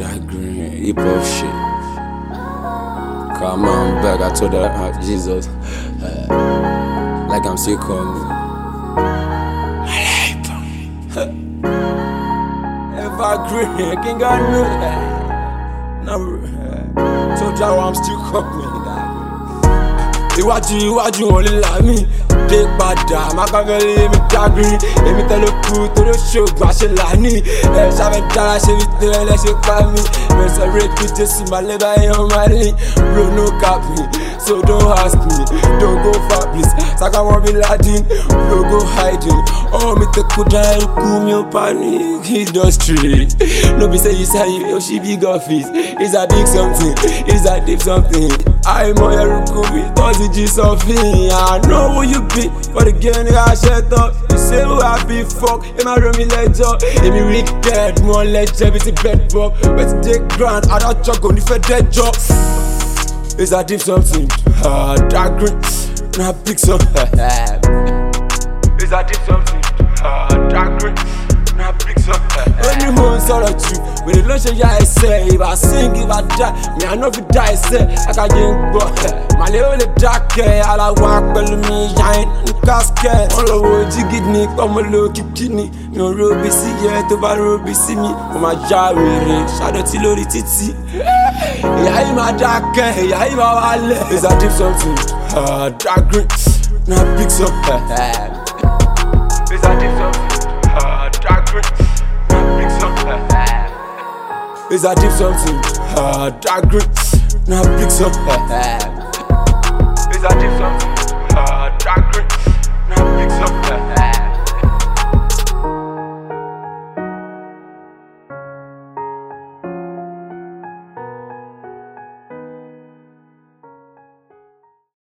That green hip hop shit. Come on back, I told her Jesus. Like I'm still coming. Evergreen, I can't get no. Told you I'm still coming. Iwájú wọn lè là mí dé padà Machiavelli èmi dágbére èmi tẹ́lẹ̀ kú torí ṣògbọ́n àṣelàní ẹ̀ ṣàfẹ́ dára ṣe fi tẹ́lẹ̀ lẹ́ṣẹ̀ pa mí rẹ̀sẹ̀rẹ̀ bí Jésù máa lé báyìí ọmọ ẹ̀lì bro no cap me so don't ask me don't go far please Saka wọn bí Laden bro go hiding ọmọ mi tẹ kó dára ikú mi ò panic industry no be say you say you ṣí big office it's a big something it's a deep something àìmọ̀ ẹrùkú mi tọ́sí jí sọ́fìn I know who you be for the game ní aṣẹ́ tán you say who I be fuck ẹ má rọ mi lẹ́jọ́ èmi wicked mọ́ lẹ́jẹ́ bí ti bedbug wetin dey ground adájọ́ kò ní fẹ́ dẹ́jọ́ it's a deep something dark green na big something it's a deep something dark green na big something. ó ní mo ń sọ̀rọ̀ jù wèrè ló ṣe ya ẹsẹ̀ if I sing if I die mi I no fit die ẹsẹ̀ akájẹ́ ń gbọ́ màlẹ́ ó lè dákẹ́ ara wa pẹ̀lú mi yáyín ní casket wọ́n lọ wo jígid ní pọ́nmọ́ ló kíkí ni mi ò robi sí yẹ tó bá robi sí mi mo máa já wèrè ṣàdọ̀tí lórí títì ìyá yìí máa dákẹ́ ìyá yìí máa wálẹ̀ it's a deep something dark green na big something it's a deep something dark green na big something it's a deep something dark green na big something it's a deep something